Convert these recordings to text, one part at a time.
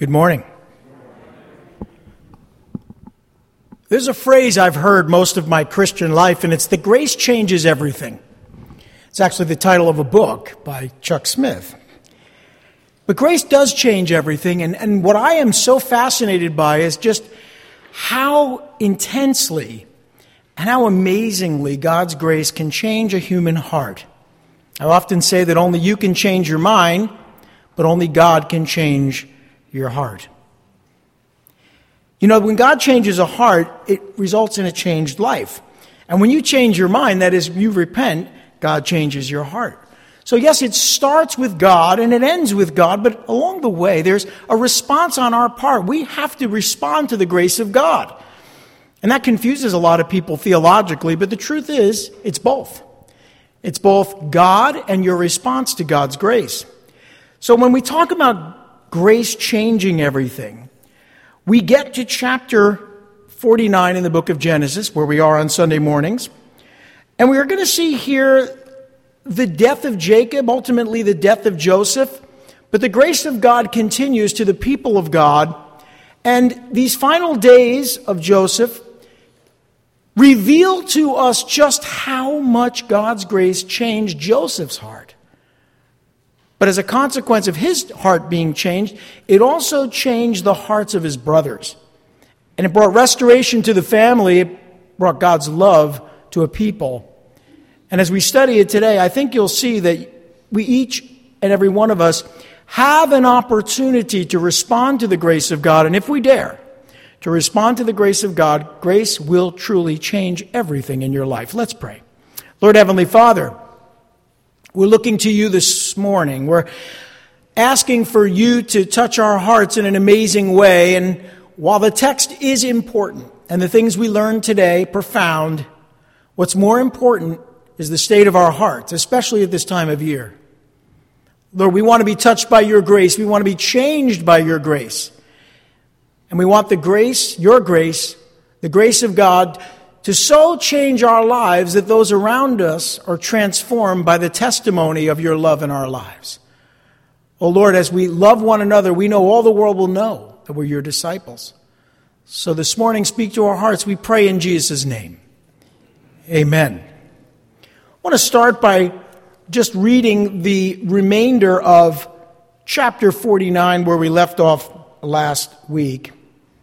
Good morning. There's a phrase I've heard most of my Christian life, and it's that grace changes everything. It's actually the title of a book by Chuck Smith. But grace does change everything, and what I am so fascinated by is just how intensely and how amazingly God's grace can change a human heart. I often say that only you can change your mind, but only God can change your heart. You know, when God changes a heart, it results in a changed life. And when you change your mind, that is, you repent, God changes your heart. So yes, it starts with God and it ends with God, but along the way, there's a response on our part. We have to respond to the grace of God. And that confuses a lot of people theologically, but the truth is, it's both. It's both God and your response to God's grace. So when we talk about grace changing everything, we get to chapter 49 in the book of Genesis, where we are on Sunday mornings, and we are going to see here the death of Jacob, ultimately the death of Joseph, but the grace of God continues to the people of God, and these final days of Joseph reveal to us just how much God's grace changed Joseph's heart. But as a consequence of his heart being changed, it also changed the hearts of his brothers. And it brought restoration to the family. It brought God's love to a people. And as we study it today, I think you'll see that we each and every one of us have an opportunity to respond to the grace of God. And if we dare to respond to the grace of God, grace will truly change everything in your life. Let's pray. Lord Heavenly Father, we're looking to you this morning. We're asking for you to touch our hearts in an amazing way. And while the text is important and the things we learn today profound, what's more important is the state of our hearts, especially at this time of year. Lord, we want to be touched by your grace. We want to be changed by your grace. And we want the grace, your grace, the grace of God, to so change our lives that those around us are transformed by the testimony of your love in our lives. Oh Lord, as we love one another, we know all the world will know that we're your disciples. So this morning, speak to our hearts, we pray in Jesus' name. Amen. I want to start by just reading the remainder of chapter 49 where we left off last week.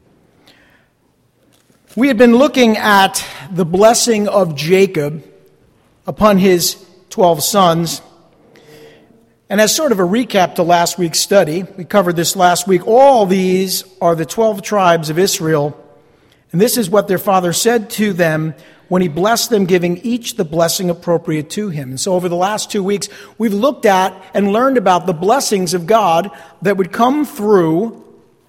We had been looking at the blessing of Jacob upon his 12 sons. And as sort of a recap to last week's study, we covered this last week, all these are the 12 tribes of Israel. And this is what their father said to them when he blessed them, giving each the blessing appropriate to him. And so over the last 2 weeks, we've looked at and learned about the blessings of God that would come through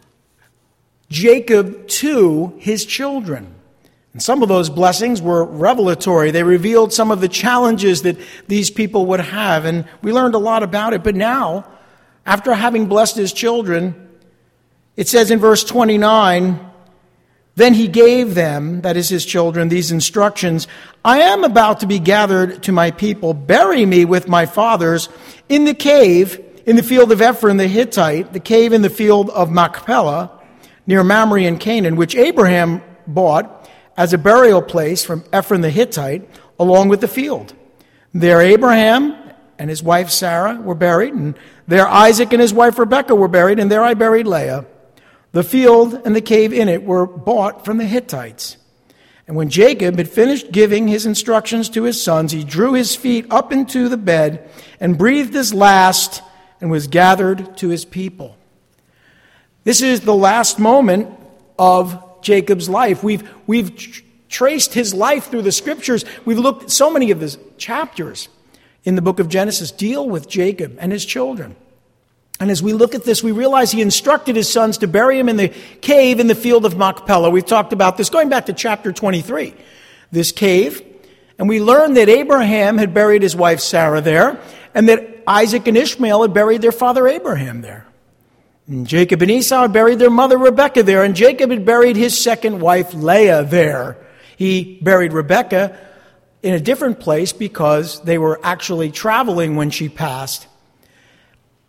Jacob to his children. And some of those blessings were revelatory. They revealed some of the challenges that these people would have, and we learned a lot about it. But now, after having blessed his children, it says in verse 29, then he gave them, that is his children, these instructions: I am about to be gathered to my people. Bury me with my fathers in the cave in the field of Ephron the Hittite, the cave in the field of Machpelah, near Mamre in Canaan, which Abraham bought as a burial place from Ephron the Hittite, along with the field. There Abraham and his wife Sarah were buried, and there Isaac and his wife Rebekah were buried, and there I buried Leah. The field and the cave in it were bought from the Hittites. And when Jacob had finished giving his instructions to his sons, he drew his feet up into the bed and breathed his last and was gathered to his people. This is the last moment of Jacob's life. We've traced his life through the scriptures. We've looked at so many of the chapters in the book of Genesis deal with Jacob and his children. And as we look at this, we realize he instructed his sons to bury him in the cave in the field of Machpelah. We've talked about this going back to chapter 23, this cave. And we learned that Abraham had buried his wife Sarah there, and that Isaac and Ishmael had buried their father Abraham there. And Jacob and Esau had buried their mother Rebekah there, and Jacob had buried his second wife Leah there. He buried Rebekah in a different place because they were actually traveling when she passed.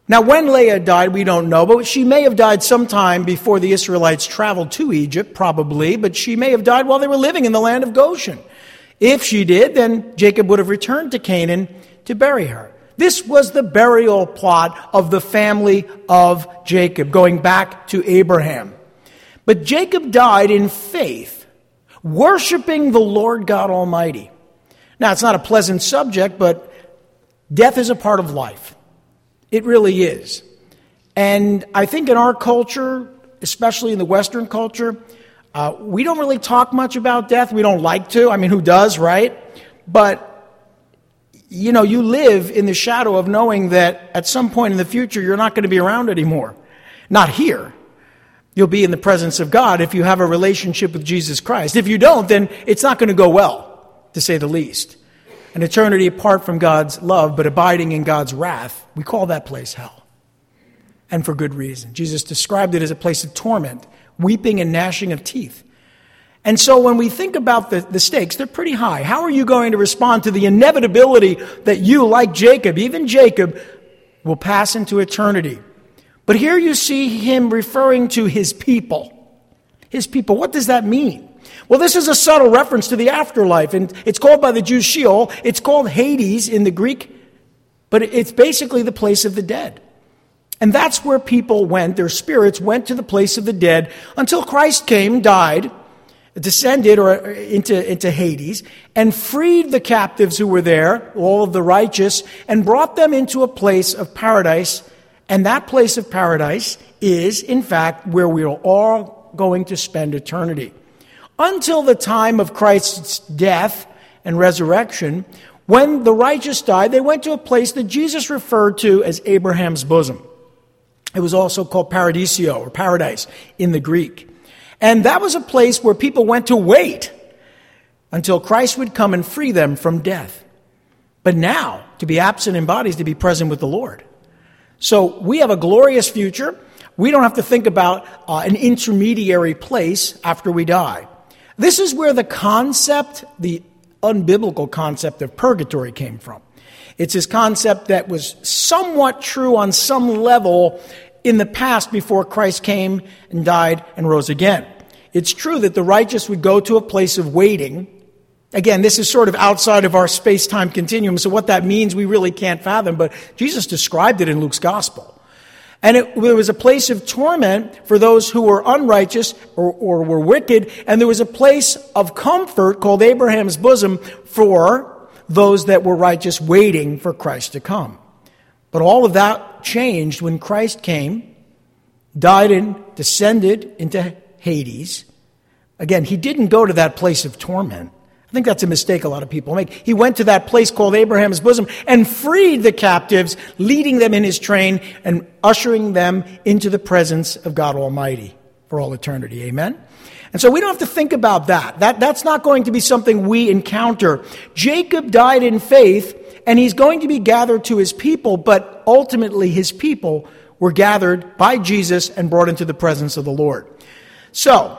Now, when Leah died, we don't know, but she may have died sometime before the Israelites traveled to Egypt, probably, but she may have died while they were living in the land of Goshen. If she did, then Jacob would have returned to Canaan to bury her. This was the burial plot of the family of Jacob, going back to Abraham. But Jacob died in faith, worshiping the Lord God Almighty. Now, it's not a pleasant subject, but death is a part of life. It really is. And I think in our culture, especially in the Western culture, we don't really talk much about death. We don't like to. I mean, who does, right? But, you know, you live in the shadow of knowing that at some point in the future, you're not going to be around anymore. Not here. You'll be in the presence of God if you have a relationship with Jesus Christ. If you don't, then it's not going to go well, to say the least. An eternity apart from God's love, but abiding in God's wrath, we call that place hell. And for good reason. Jesus described it as a place of torment, weeping and gnashing of teeth. And so when we think about the stakes, they're pretty high. How are you going to respond to the inevitability that you, like Jacob, even Jacob, will pass into eternity? But here you see him referring to his people. His people, what does that mean? Well, this is a subtle reference to the afterlife, and it's called by the Jews Sheol. It's called Hades in the Greek, but it's basically the place of the dead. And that's where people went, their spirits went to the place of the dead until Christ came, died, descended into Hades, and freed the captives who were there, all of the righteous, and brought them into a place of paradise. And that place of paradise is, in fact, where we are all going to spend eternity. Until the time of Christ's death and resurrection, when the righteous died, they went to a place that Jesus referred to as Abraham's bosom. It was also called Paradisio, or paradise, in the Greek. And that was a place where people went to wait until Christ would come and free them from death. But now, to be absent in body is to be present with the Lord. So we have a glorious future. We don't have to think about an intermediary place after we die. This is where the concept, the unbiblical concept of purgatory came from. It's this concept that was somewhat true on some level in the past before Christ came and died and rose again. It's true that the righteous would go to a place of waiting. Again, this is sort of outside of our space-time continuum, so what that means we really can't fathom, but Jesus described it in Luke's gospel. And it was a place of torment for those who were unrighteous or were wicked, and there was a place of comfort called Abraham's bosom for those that were righteous waiting for Christ to come. But all of that changed when Christ came, died and descended into Hades. Again, he didn't go to that place of torment. I think that's a mistake a lot of people make. He went to that place called Abraham's bosom and freed the captives, leading them in his train and ushering them into the presence of God Almighty for all eternity. Amen? And so we don't have to think about that. That's not going to be something we encounter. Jacob died in faith, and he's going to be gathered to his people, but ultimately his people were gathered by Jesus and brought into the presence of the Lord. So,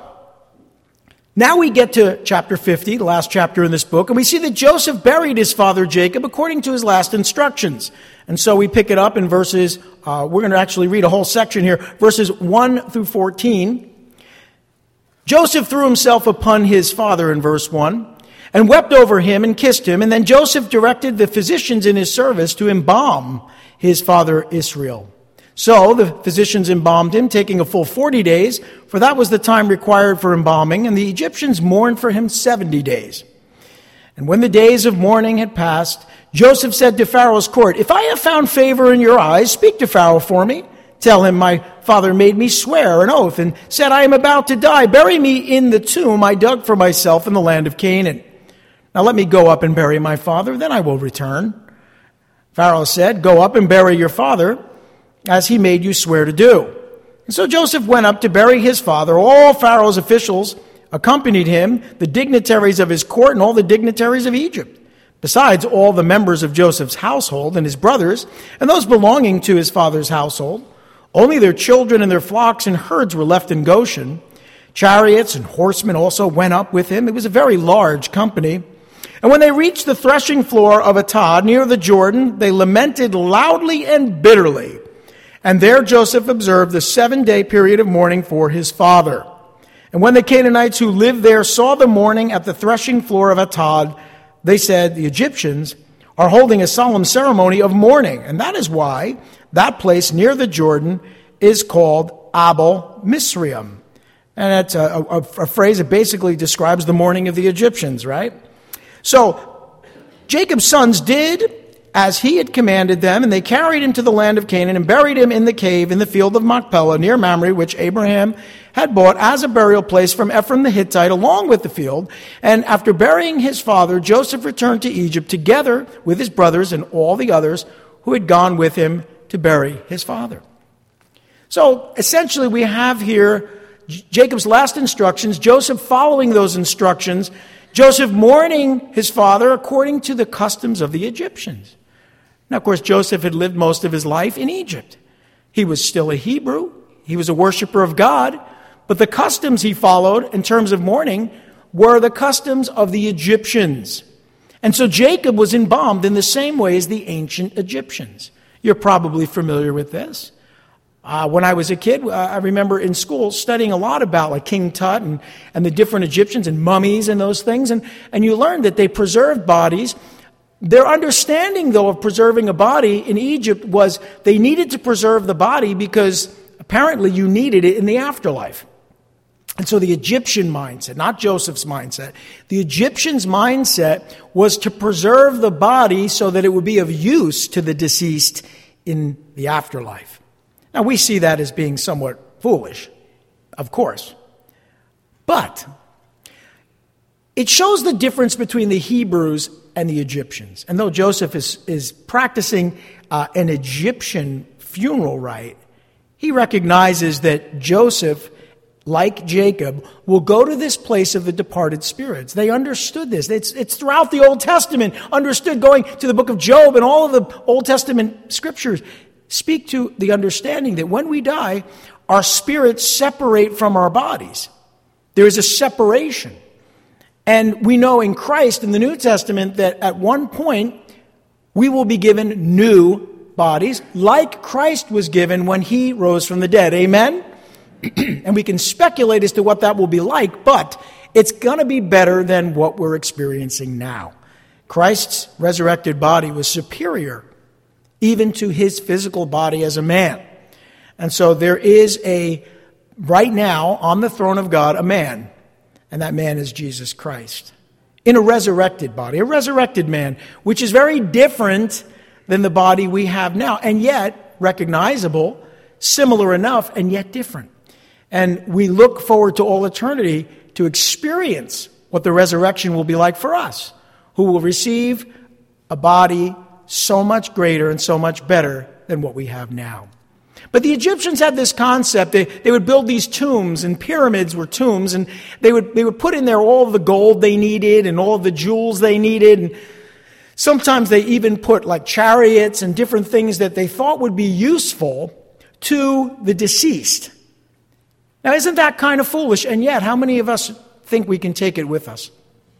now we get to chapter 50, the last chapter in this book, and we see that Joseph buried his father Jacob according to his last instructions. And so we pick it up in verses, we're going to actually read a whole section here, verses 1 through 14. Joseph threw himself upon his father in verse 1 and wept over him and kissed him. And then Joseph directed the physicians in his service to embalm his father Israel. So the physicians embalmed him, taking a full 40 days, for that was the time required for embalming, and the Egyptians mourned for him 70 days. And when the days of mourning had passed, Joseph said to Pharaoh's court, "If I have found favor in your eyes, speak to Pharaoh for me. Tell him my father made me swear an oath and said, I am about to die. Bury me in the tomb I dug for myself in the land of Canaan. Now let me go up and bury my father, then I will return." Pharaoh said, "Go up and bury your father, as he made you swear to do." And so Joseph went up to bury his father. All Pharaoh's officials accompanied him, the dignitaries of his court and all the dignitaries of Egypt, besides all the members of Joseph's household and his brothers and those belonging to his father's household. Only their children and their flocks and herds were left in Goshen. Chariots and horsemen also went up with him. It was a very large company. And when they reached the threshing floor of Atad near the Jordan, they lamented loudly and bitterly. And there Joseph observed the 7-day period of mourning for his father. And when the Canaanites who lived there saw the mourning at the threshing floor of Atad, they said, the Egyptians are holding a solemn ceremony of mourning. And that is why that place near the Jordan is called Abel Misraim. And that's a phrase that basically describes the mourning of the Egyptians, right? So Jacob's sons did as he had commanded them, and they carried him to the land of Canaan and buried him in the cave in the field of Machpelah near Mamre, which Abraham had bought as a burial place from Ephron the Hittite along with the field. And after burying his father, Joseph returned to Egypt together with his brothers and all the others who had gone with him to bury his father. So essentially we have here Jacob's last instructions, Joseph following those instructions, Joseph mourning his father according to the customs of the Egyptians. Now, of course, Joseph had lived most of his life in Egypt. He was still a Hebrew. He was a worshiper of God. But the customs he followed in terms of mourning were the customs of the Egyptians. And so Jacob was embalmed in the same way as the ancient Egyptians. You're probably familiar with this. When I was a kid, I remember in school studying a lot about like King Tut and the different Egyptians and mummies and those things. And you learned that they preserved bodies. Their understanding, though, of preserving a body in Egypt was they needed to preserve the body because apparently you needed it in the afterlife. And so the Egyptian mindset, not Joseph's mindset, the Egyptian's mindset was to preserve the body so that it would be of use to the deceased in the afterlife. Now, we see that as being somewhat foolish, of course. But it shows the difference between the Hebrews and the Egyptians. And though Joseph is practicing an Egyptian funeral rite, he recognizes that Joseph, like Jacob, will go to this place of the departed spirits. They understood this. It's throughout the Old Testament, understood, going to the book of Job and all of the Old Testament scriptures speak to the understanding that when we die, our spirits separate from our bodies. There is a separation. And we know in Christ, in the New Testament, that at one point, we will be given new bodies, like Christ was given when he rose from the dead. Amen? And we can speculate as to what that will be like, but it's going to be better than what we're experiencing now. Christ's resurrected body was superior even to his physical body as a man. And so there is right now, on the throne of God, a man. And that man is Jesus Christ. In a resurrected body, a resurrected man, which is very different than the body we have now, and yet recognizable, similar enough, and yet different. And we look forward to all eternity to experience what the resurrection will be like for us, who will receive a body so much greater and so much better than what we have now. But the Egyptians had this concept. They would build these tombs, and pyramids were tombs, and they would put in there all the gold they needed and all the jewels they needed. And sometimes they even put like chariots and different things that they thought would be useful to the deceased. Now, isn't that kind of foolish? And yet, how many of us think we can take it with us?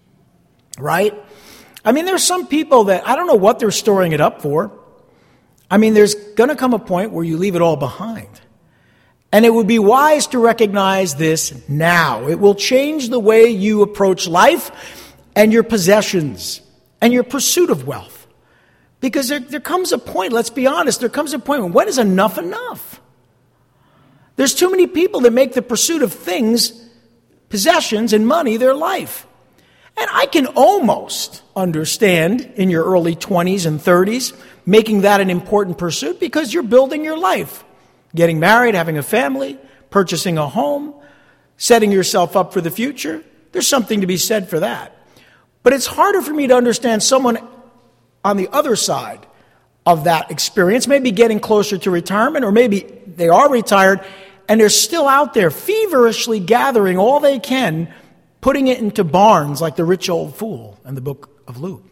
Right? I mean, there's some people that I don't know what they're storing it up for. I mean, there's going to come a point where you leave it all behind. And it would be wise to recognize this now. It will change the way you approach life and your possessions and your pursuit of wealth. Because there comes a point, let's be honest, there comes a point when is enough enough? There's too many people that make the pursuit of things, possessions, and money their life. And I can almost understand in your early 20s and 30s making that an important pursuit because you're building your life. Getting married, having a family, purchasing a home, setting yourself up for the future. There's something to be said for that. But it's harder for me to understand someone on the other side of that experience, maybe getting closer to retirement, or maybe they are retired and they're still out there feverishly gathering all they can, putting it into barns like the rich old fool in the book of Luke.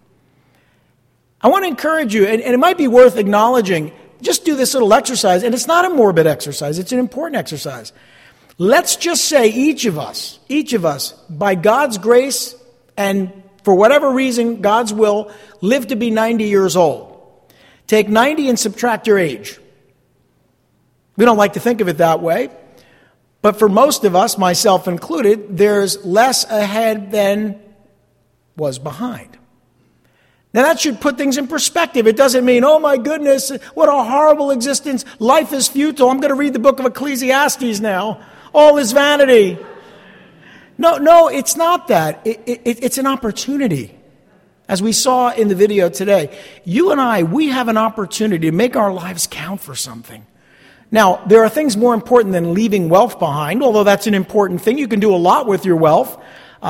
I want to encourage you, and it might be worth acknowledging, just do this little exercise, and it's not a morbid exercise, it's an important exercise. Let's just say each of us, by God's grace and for whatever reason, God's will, live to be 90 years old. Take 90 and subtract your age. We don't like to think of it that way. But for most of us, myself included, there's less ahead than was behind. Now that should put things in perspective. It doesn't mean, oh my goodness, what a horrible existence. Life is futile. I'm going to read the book of Ecclesiastes now. All is vanity. No, it's not that. It's an opportunity. As we saw in the video today, you and I, we have an opportunity to make our lives count for something. Now, there are things more important than leaving wealth behind, although that's an important thing. You can do a lot with your wealth.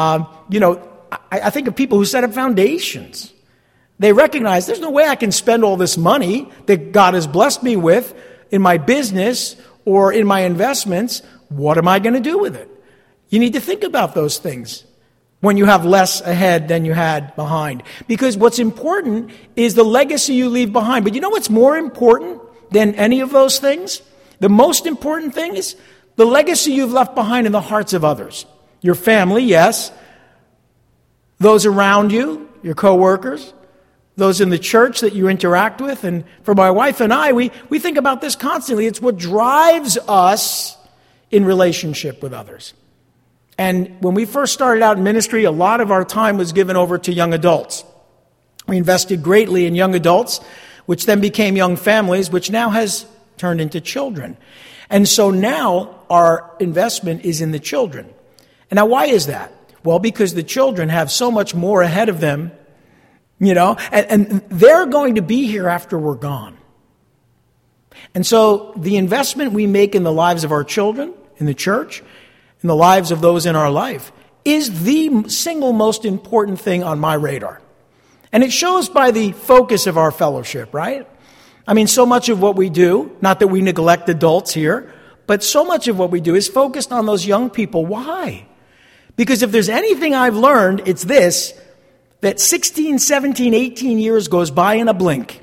I think of people who set up foundations. They recognize there's no way I can spend all this money that God has blessed me with in my business or in my investments. What am I going to do with it? You need to think about those things when you have less ahead than you had behind. Because what's important is the legacy you leave behind. But you know what's more important than any of those things? The most important thing is the legacy you've left behind in the hearts of others. Your family, yes. Those around you, your coworkers, those in the church that you interact with. And for my wife and I, we think about this constantly. It's what drives us in relationship with others. And when we first started out in ministry, a lot of our time was given over to young adults. We invested greatly in young adults, which then became young families, which now has turned into children. And so now our investment is in the children. And now why is that? Well, because the children have so much more ahead of them, and they're going to be here after we're gone. And so the investment we make in the lives of our children, in the church, in the lives of those in our life, is the single most important thing on my radar. And it shows by the focus of our fellowship, right? I mean, so much of what we do, not that we neglect adults here, but so much of what we do is focused on those young people. Why? Because if there's anything I've learned, it's this, that 16, 17, 18 years goes by in a blink.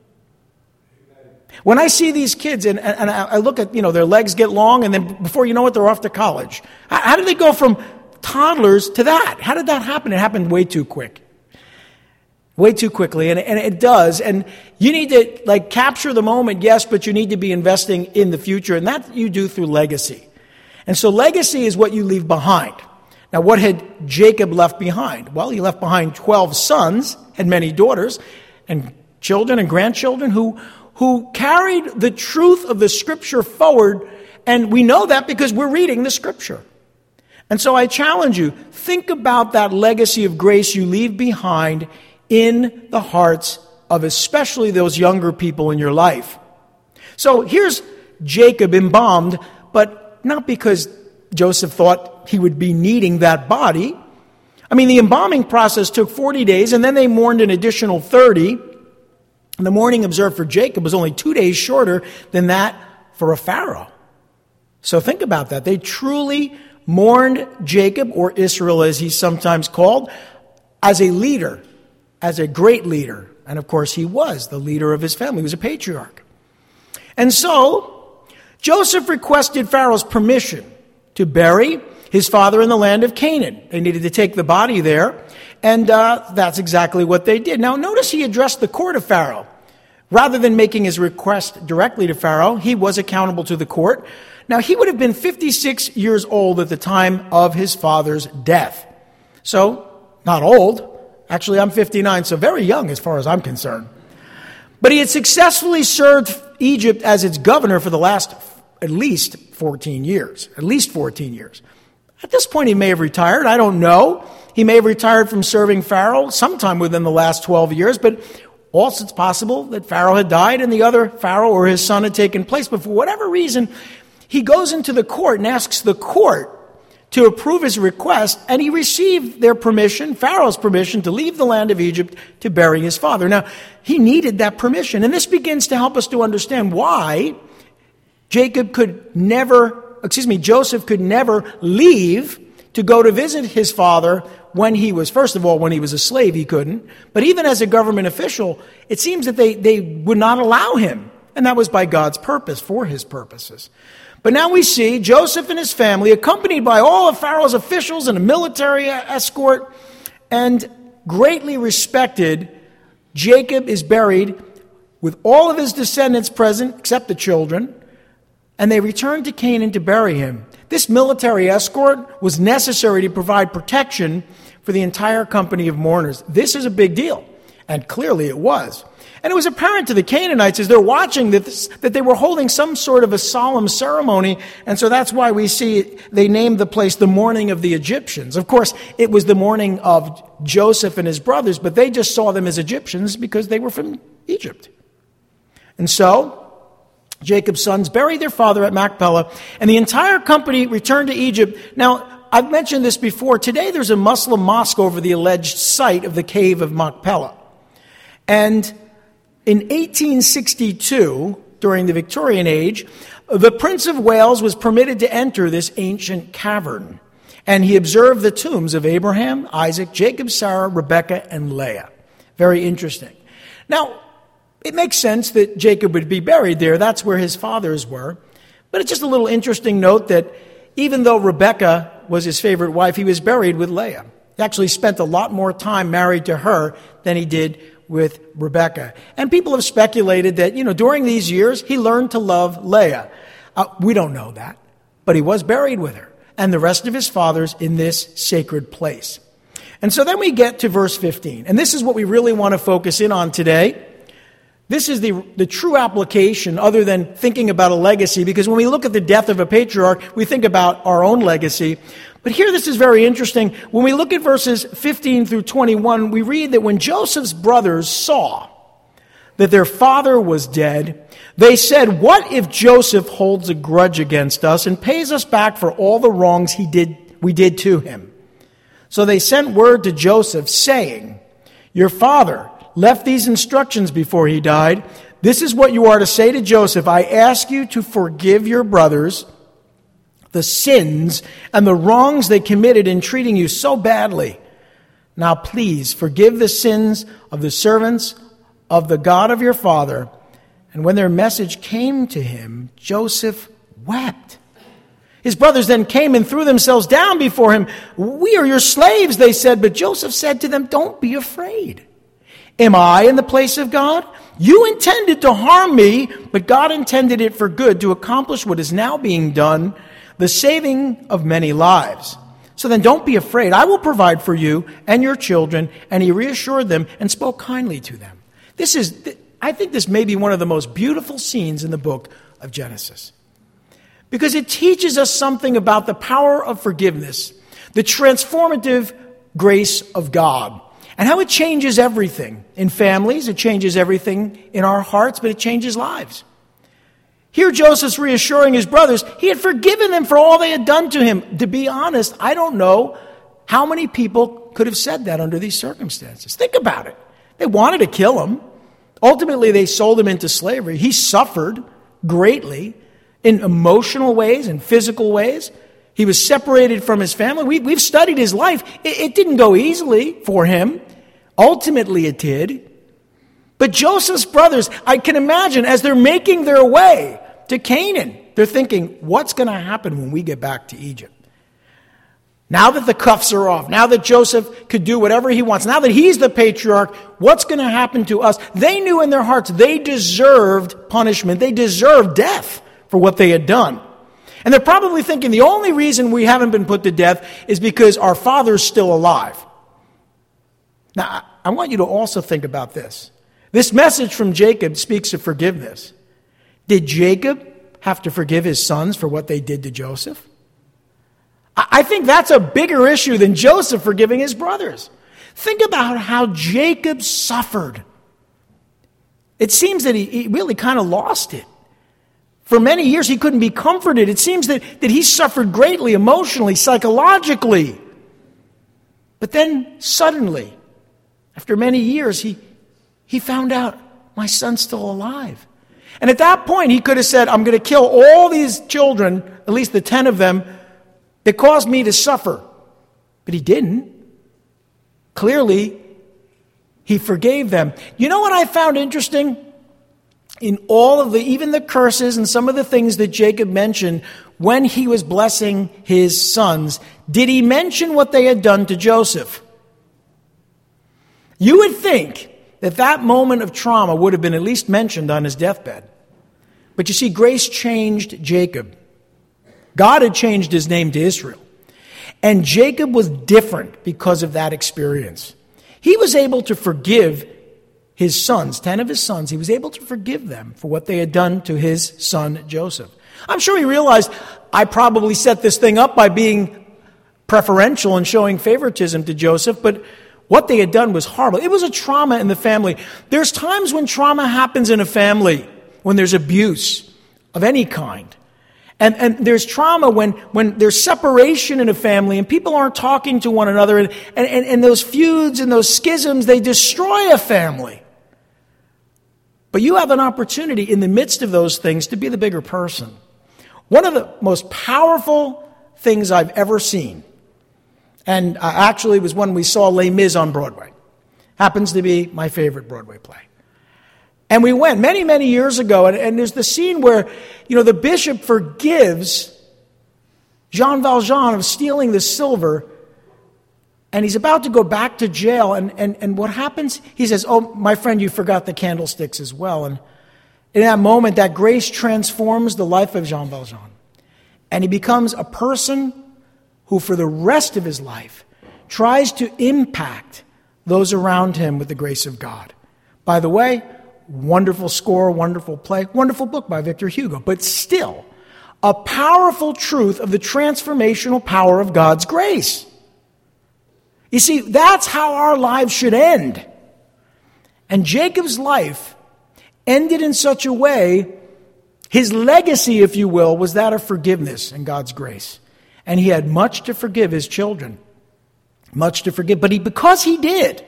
When I see these kids and I look at, their legs get long and then before you know it, they're off to college. How did they go from toddlers to that? How did that happen? It happened way too quick. Way too quickly, and it does. And you need to capture the moment, yes, but you need to be investing in the future, and that you do through legacy. And so legacy is what you leave behind. Now, what had Jacob left behind? Well, he left behind 12 sons and many daughters and children and grandchildren who carried the truth of the Scripture forward, and we know that because we're reading the Scripture. And so I challenge you, think about that legacy of grace you leave behind in the hearts of especially those younger people in your life. So here's Jacob embalmed, but not because Joseph thought he would be needing that body. I mean, the embalming process took 40 days, and then they mourned an additional 30. And the mourning observed for Jacob was only 2 days shorter than that for a Pharaoh. So think about that. They truly mourned Jacob, or Israel as he's sometimes called, as a leader, as a great leader. And of course, he was the leader of his family. He was a patriarch. And so, Joseph requested Pharaoh's permission to bury his father in the land of Canaan. They needed to take the body there, and that's exactly what they did. Now, notice he addressed the court of Pharaoh. Rather than making his request directly to Pharaoh, he was accountable to the court. Now, he would have been 56 years old at the time of his father's death. So, not old. Actually, I'm 59, so very young as far as I'm concerned. But he had successfully served Egypt as its governor for the last at least 14 years. At least 14 years. At this point, he may have retired. I don't know. He may have retired from serving Pharaoh sometime within the last 12 years, but also it's possible that Pharaoh had died and the other Pharaoh or his son had taken place. But for whatever reason, he goes into the court and asks the court to approve his request, and he received their permission, Pharaoh's permission, to leave the land of Egypt to bury his father. Now, he needed that permission, and this begins to help us to understand why Joseph could never leave to go to visit his father when he was, first of all, when he was a slave, he couldn't. But even as a government official, it seems that they would not allow him. And that was by God's purpose, for his purposes. But now we see Joseph and his family, accompanied by all of Pharaoh's officials and a military escort, and greatly respected, Jacob is buried with all of his descendants present, except the children, and they returned to Canaan to bury him. This military escort was necessary to provide protection for the entire company of mourners. This is a big deal, and clearly it was. And it was apparent to the Canaanites as they're watching this, that they were holding some sort of a solemn ceremony, and so that's why we see they named the place the mourning of the Egyptians. Of course, it was the mourning of Joseph and his brothers, but they just saw them as Egyptians because they were from Egypt. And so Jacob's sons buried their father at Machpelah, and the entire company returned to Egypt. Now, I've mentioned this before. Today there's a Muslim mosque over the alleged site of the cave of Machpelah. And in 1862, during the Victorian age, the Prince of Wales was permitted to enter this ancient cavern. And he observed the tombs of Abraham, Isaac, Jacob, Sarah, Rebekah, and Leah. Very interesting. Now, it makes sense that Jacob would be buried there. That's where his fathers were. But it's just a little interesting note that even though Rebekah was his favorite wife, he was buried with Leah. He actually spent a lot more time married to her than he did with Rebekah. And people have speculated that, during these years, he learned to love Leah. We don't know that, but he was buried with her and the rest of his fathers in this sacred place. And so then we get to verse 15. And this is what we really want to focus in on today. This is the true application other than thinking about a legacy, because when we look at the death of a patriarch, we think about our own legacy. But here this is very interesting. When we look at verses 15 through 21, we read that when Joseph's brothers saw that their father was dead, they said, "What if Joseph holds a grudge against us and pays us back for all the wrongs we did to him?" So they sent word to Joseph saying, "Your father left these instructions before he died. This is what you are to say to Joseph. I ask you to forgive your brothers the sins and the wrongs they committed in treating you so badly. Now please forgive the sins of the servants of the God of your father." And when their message came to him, Joseph wept. His brothers then came and threw themselves down before him. "We are your slaves," they said. But Joseph said to them, "Don't be afraid. Am I in the place of God? You intended to harm me, but God intended it for good to accomplish what is now being done, the saving of many lives. So then don't be afraid. I will provide for you and your children." And he reassured them and spoke kindly to them. I think this may be one of the most beautiful scenes in the book of Genesis, because it teaches us something about the power of forgiveness, the transformative grace of God, and how it changes everything. In families, it changes everything in our hearts, but it changes lives. Here Joseph's reassuring his brothers. He had forgiven them for all they had done to him. To be honest, I don't know how many people could have said that under these circumstances. Think about it. They wanted to kill him. Ultimately, they sold him into slavery. He suffered greatly in emotional ways and physical ways. He was separated from his family. We've studied his life. It didn't go easily for him. Ultimately, it did. But Joseph's brothers, I can imagine, as they're making their way to Canaan, they're thinking, what's going to happen when we get back to Egypt? Now that the cuffs are off, now that Joseph could do whatever he wants, now that he's the patriarch, what's going to happen to us? They knew in their hearts they deserved punishment. They deserved death for what they had done. And they're probably thinking the only reason we haven't been put to death is because our father's still alive. Now, I want you to also think about this. This message from Jacob speaks of forgiveness. Did Jacob have to forgive his sons for what they did to Joseph? I think that's a bigger issue than Joseph forgiving his brothers. Think about how Jacob suffered. It seems that he really kind of lost it. For many years, he couldn't be comforted. It seems that he suffered greatly emotionally, psychologically. But then suddenly, after many years, he found out, my son's still alive. And at that point, he could have said, I'm going to kill all these children, at least the 10 of them, that caused me to suffer. But he didn't. Clearly, he forgave them. You know what I found interesting? In all of even the curses and some of the things that Jacob mentioned when he was blessing his sons, did he mention what they had done to Joseph? You would think that moment of trauma would have been at least mentioned on his deathbed. But you see, grace changed Jacob. God had changed his name to Israel. And Jacob was different because of that experience. He was able to forgive his sons, 10 of his sons. He was able to forgive them for what they had done to his son Joseph. I'm sure he realized, I probably set this thing up by being preferential and showing favoritism to Joseph, but what they had done was horrible. It was a trauma in the family. There's times when trauma happens in a family, when there's abuse of any kind. And there's trauma when there's separation in a family and people aren't talking to one another, and those feuds and those schisms, they destroy a family. But you have an opportunity in the midst of those things to be the bigger person. One of the most powerful things I've ever seen, and actually was when we saw Les Mis on Broadway. Happens to be my favorite Broadway play. And we went many, many years ago, and there's the scene where, the bishop forgives Jean Valjean of stealing the silver, and he's about to go back to jail, and what happens? He says, "Oh, my friend, you forgot the candlesticks as well." And in that moment, that grace transforms the life of Jean Valjean. And he becomes a person who, for the rest of his life, tries to impact those around him with the grace of God. By the way, wonderful score, wonderful play, wonderful book by Victor Hugo, but still a powerful truth of the transformational power of God's grace. You see, that's how our lives should end. And Jacob's life ended in such a way, his legacy, if you will, was that of forgiveness and God's grace. And he had much to forgive his children. Much to forgive. But because he did,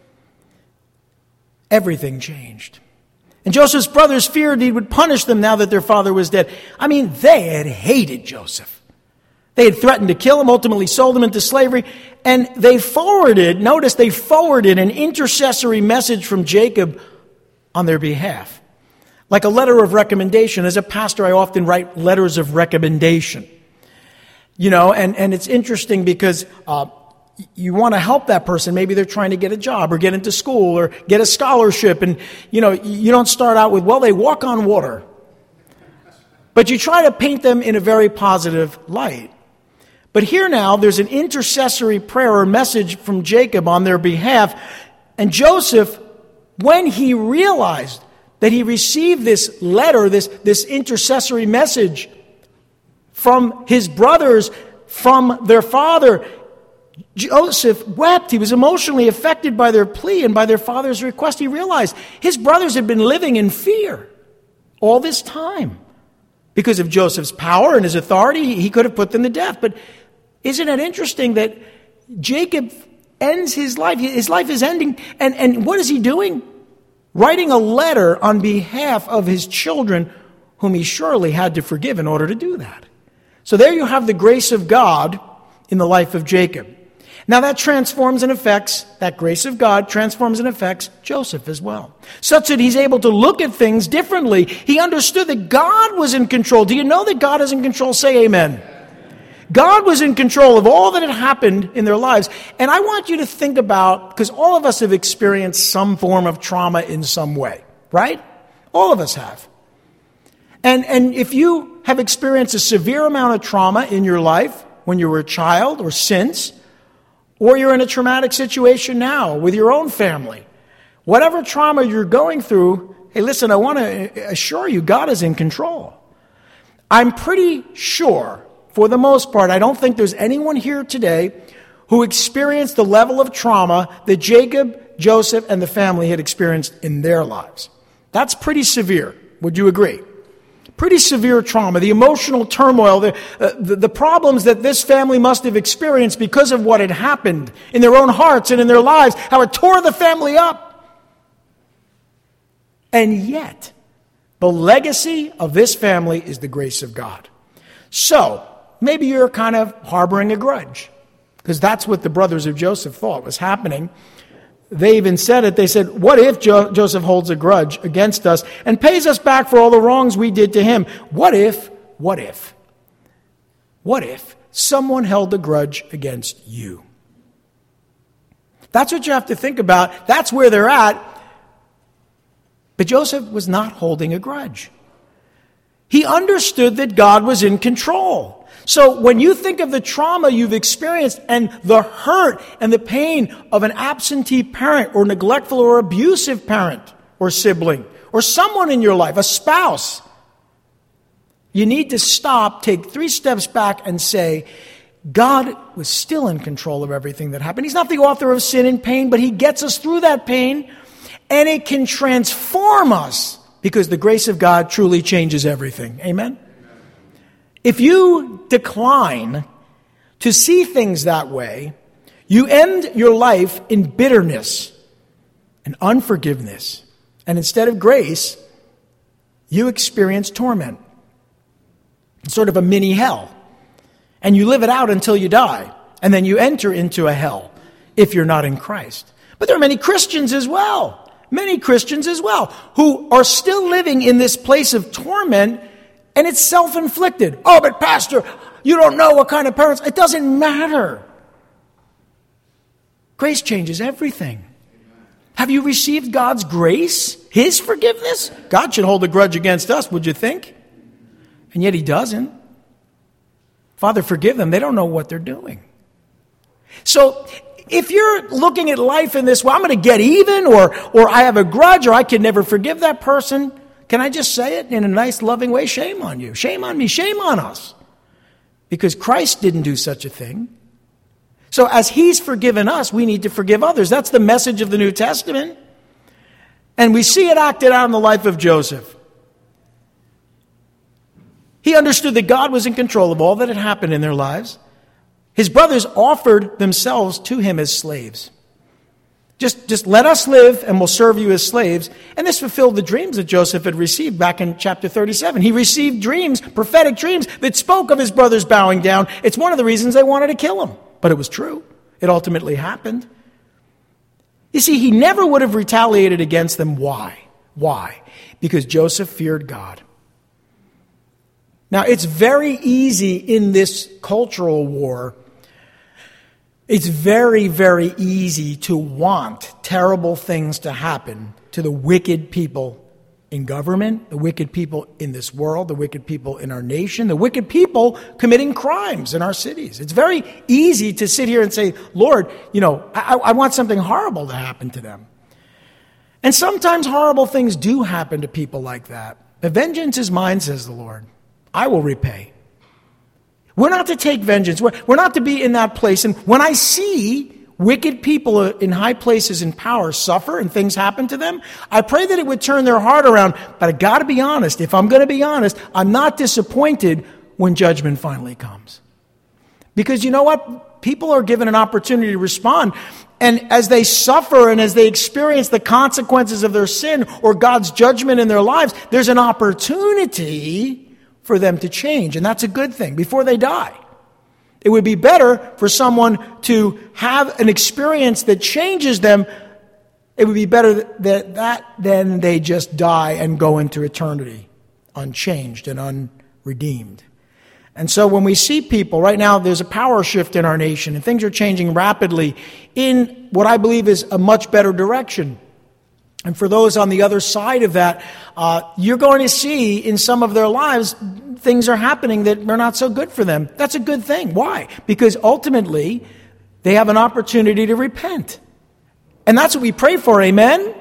everything changed. And Joseph's brothers feared he would punish them now that their father was dead. They had hated Joseph. They had threatened to kill him, ultimately sold him into slavery. And they forwarded an intercessory message from Jacob on their behalf. Like a letter of recommendation. As a pastor, I often write letters of recommendation. And it's interesting because you want to help that person. Maybe they're trying to get a job or get into school or get a scholarship. And, you don't start out with, well, they walk on water. But you try to paint them in a very positive light. But here now, there's an intercessory prayer or message from Jacob on their behalf. And Joseph, when he realized that he received this letter, this intercessory message from his brothers, from their father, Joseph wept. He was emotionally affected by their plea and by their father's request. He realized his brothers had been living in fear all this time. Because of Joseph's power and his authority, he could have put them to death. But isn't it interesting that Jacob ends his life? His life is ending. And what is he doing? Writing a letter on behalf of his children, whom he surely had to forgive in order to do that. So there you have the grace of God in the life of Jacob. Now that grace of God transforms and affects Joseph as well. Such that he's able to look at things differently. He understood that God was in control. Do you know that God is in control? Say amen. God was in control of all that had happened in their lives. And I want you to think about, because all of us have experienced some form of trauma in some way, right? All of us have. And if you have experienced a severe amount of trauma in your life when you were a child or since, or you're in a traumatic situation now with your own family, whatever trauma you're going through, hey, listen, I want to assure you, God is in control. I'm pretty sure, for the most part, I don't think there's anyone here today who experienced the level of trauma that Jacob, Joseph, and the family had experienced in their lives. That's pretty severe. Would you agree? Pretty severe trauma, the emotional turmoil, the problems that this family must have experienced because of what had happened in their own hearts and in their lives, how it tore the family up. And yet, the legacy of this family is the grace of God. So, maybe you're kind of harboring a grudge, because that's what the brothers of Joseph thought was happening. They even said it. They said, what if Joseph holds a grudge against us and pays us back for all the wrongs we did to him? What if someone held a grudge against you? That's what you have to think about. That's where they're at. But Joseph was not holding a grudge. He understood that God was in control. So when you think of the trauma you've experienced and the hurt and the pain of an absentee parent or neglectful or abusive parent or sibling or someone in your life, a spouse, you need to stop, take 3 steps back and say, God was still in control of everything that happened. He's not the author of sin and pain, but He gets us through that pain, and it can transform us because the grace of God truly changes everything. Amen? If you decline to see things that way, you end your life in bitterness and unforgiveness. And instead of grace, you experience torment. It's sort of a mini hell. And you live it out until you die. And then you enter into a hell if you're not in Christ. But there are many Christians as well, who are still living in this place of torment, and it's self-inflicted. Oh, but Pastor, you don't know what kind of parents. It doesn't matter. Grace changes everything. Have you received God's grace? His forgiveness? God should hold a grudge against us, would you think? And yet He doesn't. Father, forgive them. They don't know what they're doing. So if you're looking at life in this, well, I'm going to get even, or I have a grudge, or I can never forgive that person, can I just say it in a nice, loving way? Shame on you. Shame on me. Shame on us. Because Christ didn't do such a thing. So as He's forgiven us, we need to forgive others. That's the message of the New Testament. And we see it acted out in the life of Joseph. He understood that God was in control of all that had happened in their lives. His brothers offered themselves to him as slaves. Just let us live and we'll serve you as slaves. And this fulfilled the dreams that Joseph had received back in chapter 37. He received dreams, prophetic dreams, that spoke of his brothers bowing down. It's one of the reasons they wanted to kill him. But it was true. It ultimately happened. You see, he never would have retaliated against them. Why? Why? Because Joseph feared God. Now, it's very easy in this cultural war. It's very, very easy to want terrible things to happen to the wicked people in government, the wicked people in this world, the wicked people in our nation, the wicked people committing crimes in our cities. It's very easy to sit here and say, Lord, I want something horrible to happen to them. And sometimes horrible things do happen to people like that. But vengeance is mine, says the Lord. I will repay. We're not to take vengeance. We're not to be in that place. And when I see wicked people in high places in power suffer and things happen to them, I pray that it would turn their heart around. But I got to be honest. If I'm going to be honest, I'm not disappointed when judgment finally comes. Because you know what? People are given an opportunity to respond. And as they suffer and as they experience the consequences of their sin or God's judgment in their lives, there's an opportunity for them to change. And that's a good thing before they die. It would be better for someone to have an experience that changes them. It would be better than they just die and go into eternity unchanged and unredeemed. And so when we see people, right now there's a power shift in our nation and things are changing rapidly in what I believe is a much better direction. And for those on the other side of that, you're going to see in some of their lives, things are happening that are not so good for them. That's a good thing. Why? Because ultimately, they have an opportunity to repent. And that's what we pray for, amen?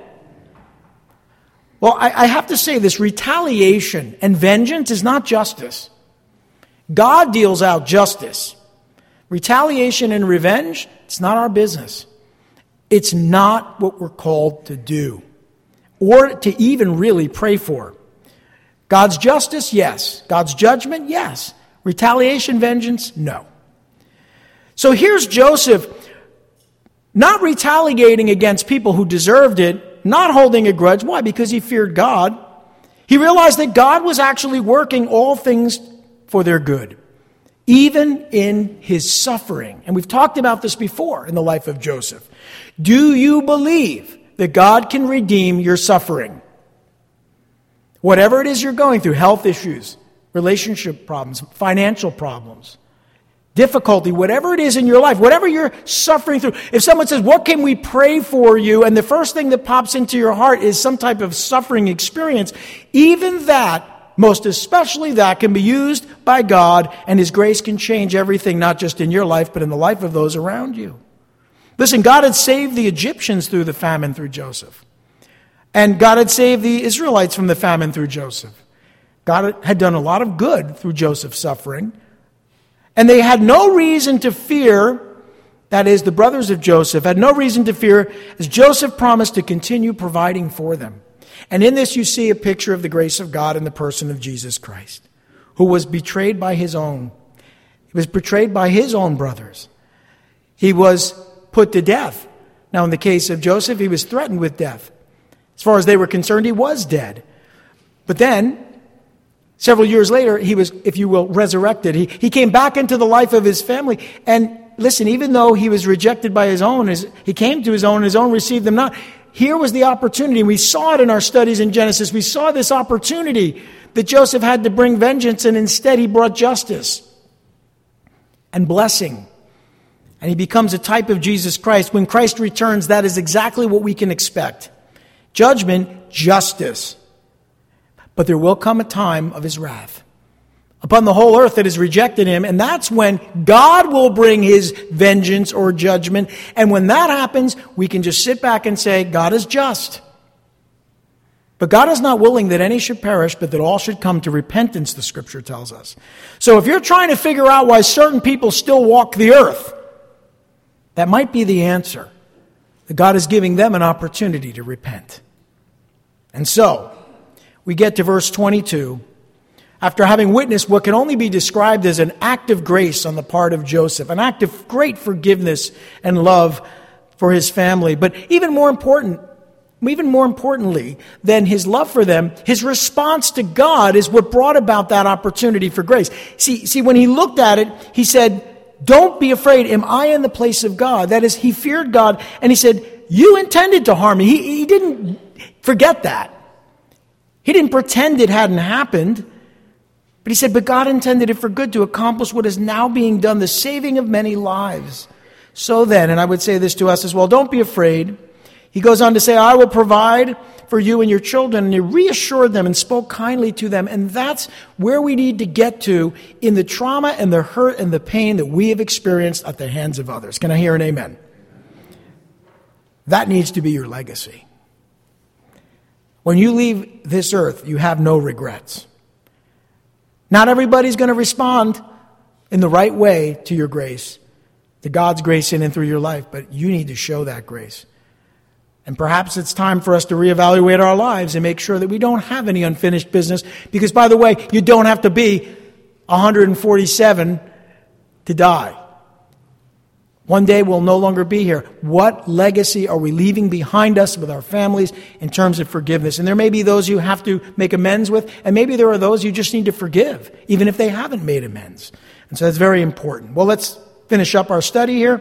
Well, I have to say this, retaliation and vengeance is not justice. God deals out justice. Retaliation and revenge, it's not our business. It's not what we're called to do. Or to even really pray for. God's justice, yes. God's judgment, yes. Retaliation, vengeance, no. So here's Joseph not retaliating against people who deserved it, not holding a grudge. Why? Because he feared God. He realized that God was actually working all things for their good, even in his suffering. And we've talked about this before in the life of Joseph. Do you believe that God can redeem your suffering? Whatever it is you're going through, health issues, relationship problems, financial problems, difficulty, whatever it is in your life, whatever you're suffering through. If someone says, what can we pray for you? And the first thing that pops into your heart is some type of suffering experience. Even that most especially that, can be used by God, and His grace can change everything, not just in your life, but in the life of those around you. Listen, God had saved the Egyptians through the famine through Joseph. And God had saved the Israelites from the famine through Joseph. God had done a lot of good through Joseph's suffering. And they had no reason to fear, that is, the brothers of Joseph had no reason to fear, as Joseph promised to continue providing for them. And in this you see a picture of the grace of God in the person of Jesus Christ, who was betrayed by His own. He was betrayed by His own brothers. He was put to death. Now, in the case of Joseph, he was threatened with death. As far as they were concerned, he was dead. But then, several years later, he was, if you will, resurrected. He came back into the life of his family. And listen, even though he was rejected by his own, he came to his own received them not. Here was the opportunity. We saw it in our studies in Genesis. We saw this opportunity that Joseph had to bring vengeance, and instead he brought justice and blessing. And he becomes a type of Jesus Christ. When Christ returns, that is exactly what we can expect. Judgment, justice. But there will come a time of His wrath upon the whole earth that has rejected Him, and that's when God will bring His vengeance or judgment. And when that happens, we can just sit back and say, God is just. But God is not willing that any should perish, but that all should come to repentance, the Scripture tells us. So if you're trying to figure out why certain people still walk the earth, that might be the answer. That God is giving them an opportunity to repent. And so, we get to verse 22. After having witnessed what can only be described as an act of grace on the part of Joseph, an act of great forgiveness and love for his family, but even more importantly than his love for them, his response to God is what brought about that opportunity for grace. See, when he looked at it, he said, "Don't be afraid. Am I in the place of God?" That is, he feared God, and he said, "You intended to harm me." He didn't forget that. He didn't pretend it hadn't happened. But he said, "But God intended it for good, to accomplish what is now being done, the saving of many lives." So then, and I would say this to us as well, don't be afraid. He goes on to say, "I will provide for you and your children." And he reassured them and spoke kindly to them. And that's where we need to get to in the trauma and the hurt and the pain that we have experienced at the hands of others. Can I hear an amen? That needs to be your legacy. When you leave this earth, you have no regrets. Not everybody's going to respond in the right way to your grace, to God's grace in and through your life, but you need to show that grace. And perhaps it's time for us to reevaluate our lives and make sure that we don't have any unfinished business, because, by the way, you don't have to be 147 to die. One day we'll no longer be here. What legacy are we leaving behind us with our families in terms of forgiveness? And there may be those you have to make amends with, and maybe there are those you just need to forgive, even if they haven't made amends. And so that's very important. Well, let's finish up our study here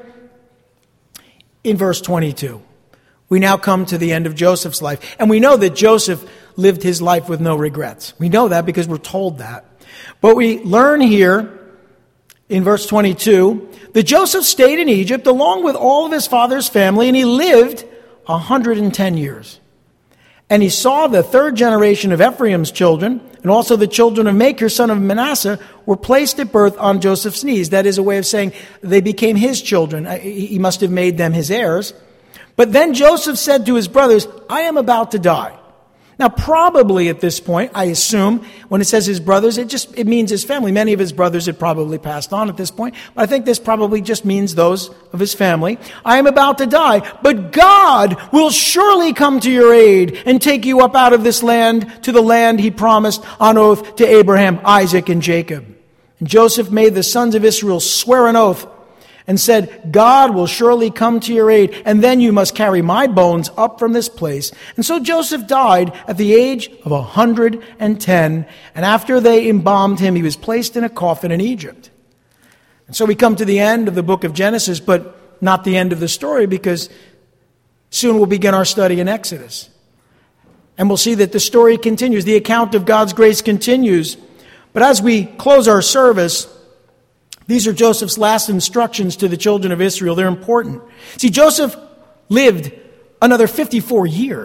in verse 22. We now come to the end of Joseph's life. And we know that Joseph lived his life with no regrets. We know that because we're told that. But we learn here in verse 22 that Joseph stayed in Egypt along with all of his father's family, and he lived 110 years. And he saw the third generation of Ephraim's children, and also the children of Machir, son of Manasseh, were placed at birth on Joseph's knees. That is a way of saying they became his children. He must have made them his heirs. But then Joseph said to his brothers, "I am about to die." Now, probably at this point, I assume, when it says his brothers, it means his family. Many of his brothers had probably passed on at this point, but I think this probably just means those of his family. "I am about to die, but God will surely come to your aid and take you up out of this land to the land He promised on oath to Abraham, Isaac, and Jacob." And Joseph made the sons of Israel swear an oath and said, "God will surely come to your aid, and then you must carry my bones up from this place." And so Joseph died at the age of 110, and after they embalmed him, he was placed in a coffin in Egypt. And so we come to the end of the book of Genesis, but not the end of the story, because soon we'll begin our study in Exodus. And we'll see that the story continues. The account of God's grace continues. But as we close our service, these are Joseph's last instructions to the children of Israel. They're important. See, Joseph lived another 54 years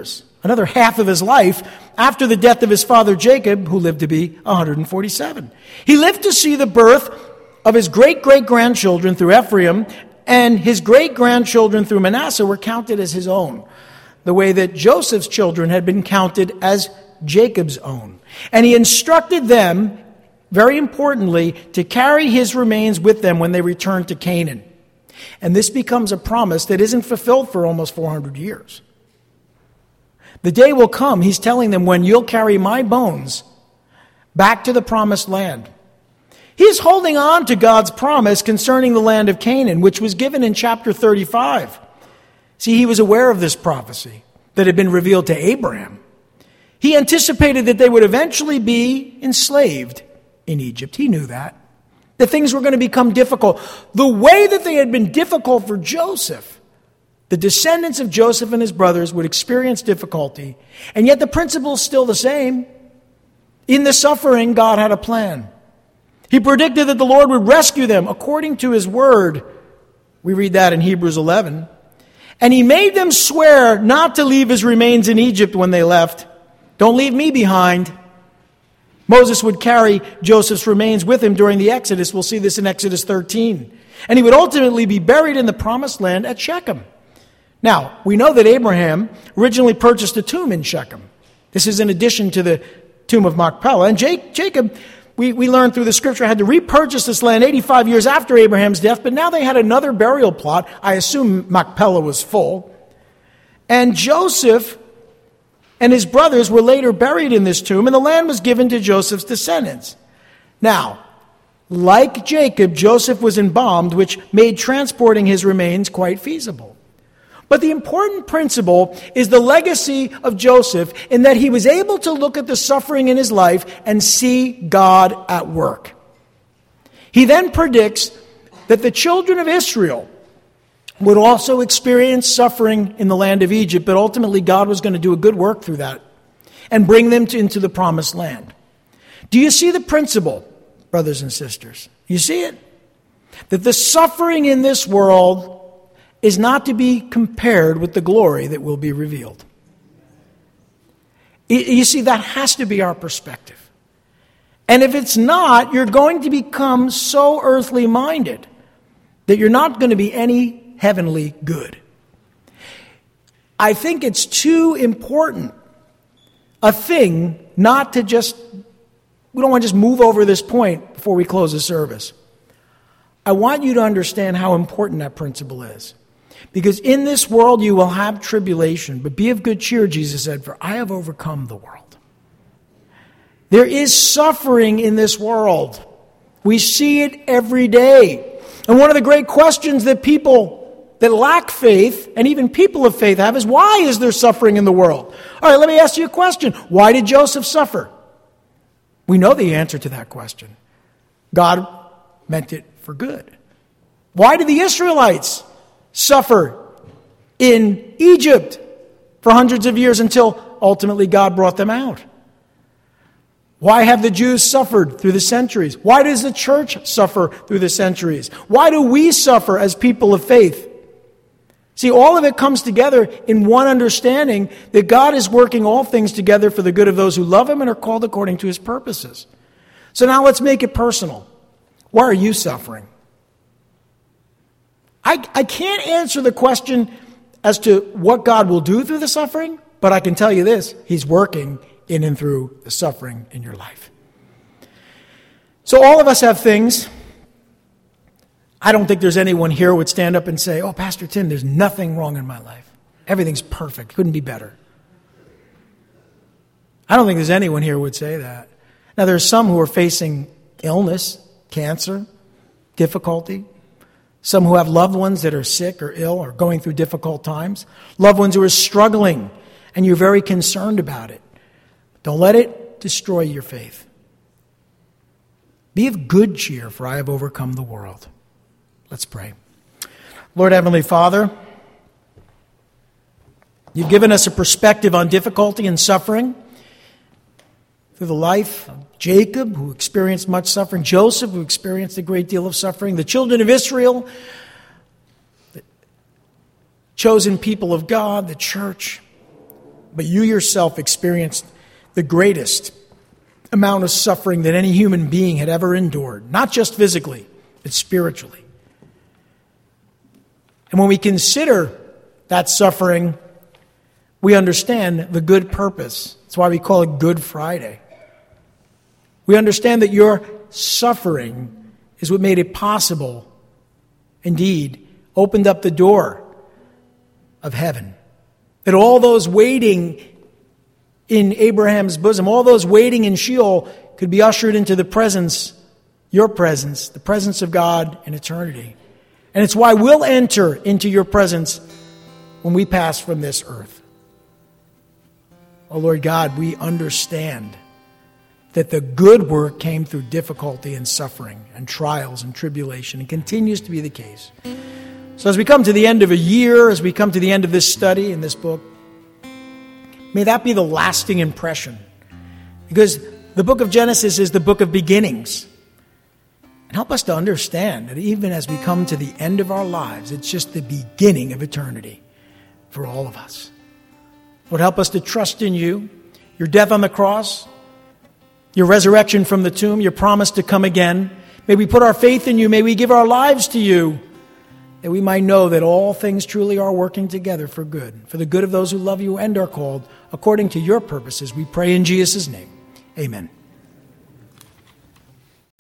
another half of his life, after the death of his father Jacob, who lived to be 147. He lived to see the birth of his great-great-grandchildren through Ephraim, and his great-grandchildren through Manasseh were counted as his own, the way that Joseph's children had been counted as Jacob's own. And he instructed them, very importantly, to carry his remains with them when they returned to Canaan. And this becomes a promise that isn't fulfilled for almost 400 years. The day will come, he's telling them, when you'll carry my bones back to the promised land. He's holding on to God's promise concerning the land of Canaan, which was given in chapter 35. See, he was aware of this prophecy that had been revealed to Abraham. He anticipated that they would eventually be enslaved in Egypt. He knew that things were going to become difficult. The way that they had been difficult for Joseph, the descendants of Joseph and his brothers would experience difficulty, and yet the principle is still the same. In the suffering, God had a plan. He predicted that the Lord would rescue them according to his word. We read that in Hebrews 11. And he made them swear not to leave his remains in Egypt when they left. Don't leave me behind. Moses would carry Joseph's remains with him during the Exodus. We'll see this in Exodus 13. And he would ultimately be buried in the promised land at Shechem. Now, we know that Abraham originally purchased a tomb in Shechem. This is in addition to the tomb of Machpelah. And Jacob, we learned through the scripture, had to repurchase this land 85 years after Abraham's death, but now they had another burial plot. I assume Machpelah was full. And Joseph and his brothers were later buried in this tomb, and the land was given to Joseph's descendants. Now, like Jacob, Joseph was embalmed, which made transporting his remains quite feasible. But the important principle is the legacy of Joseph in that he was able to look at the suffering in his life and see God at work. He then predicts that the children of Israel would also experience suffering in the land of Egypt, but ultimately God was going to do a good work through that and bring them into the promised land. Do you see the principle, brothers and sisters? You see it? That the suffering in this world is not to be compared with the glory that will be revealed. You see, that has to be our perspective. And if it's not, you're going to become so earthly minded that you're not going to be any heavenly good. I think it's too important a thing not to just, we don't want to just move over this point before we close the service. I want you to understand how important that principle is. Because in this world you will have tribulation, but be of good cheer, Jesus said, for I have overcome the world. There is suffering in this world. We see it every day. And one of the great questions that people that lack faith, and even people of faith have, is why is there suffering in the world? All right, let me ask you a question. Why did Joseph suffer? We know the answer to that question. God meant it for good. Why did the Israelites suffer in Egypt for hundreds of years until ultimately God brought them out? Why have the Jews suffered through the centuries? Why does the church suffer through the centuries? Why do we suffer as people of faith? See, all of it comes together in one understanding that God is working all things together for the good of those who love Him and are called according to His purposes. So now let's make it personal. Why are you suffering? I can't answer the question as to what God will do through the suffering, but I can tell you this: He's working in and through the suffering in your life. So all of us have things. I don't think there's anyone here who would stand up and say, oh, Pastor Tim, there's nothing wrong in my life. Everything's perfect. Couldn't be better. I don't think there's anyone here who would say that. Now, there are some who are facing illness, cancer, difficulty. Some who have loved ones that are sick or ill or going through difficult times. Loved ones who are struggling, and you're very concerned about it. Don't let it destroy your faith. Be of good cheer, for I have overcome the world. Let's pray. Lord Heavenly Father, You've given us a perspective on difficulty and suffering through the life of Jacob, who experienced much suffering, Joseph, who experienced a great deal of suffering, the children of Israel, the chosen people of God, the church. but you yourself experienced the greatest amount of suffering that any human being had ever endured, not just physically, but spiritually. And when we consider that suffering, we understand the good purpose. That's why we call it Good Friday. We understand that your suffering is what made it possible, indeed, opened up the door of heaven. That all those waiting in Abraham's bosom, all those waiting in Sheol, could be ushered into the presence, your presence, the presence of God in eternity. And it's why we'll enter into your presence when we pass from this earth. Oh Lord God, we understand that the good work came through difficulty and suffering and trials and tribulation, and continues to be the case. So as we come to the end of a year, as we come to the end of this study in this book, may that be the lasting impression. Because the book of Genesis is the book of beginnings. And help us to understand that even as we come to the end of our lives, it's just the beginning of eternity for all of us. Lord, help us to trust in you, your death on the cross, your resurrection from the tomb, your promise to come again. May we put our faith in you. May we give our lives to you, that we might know that all things truly are working together for good, for the good of those who love you and are called according to your purposes. We pray in Jesus' name. Amen.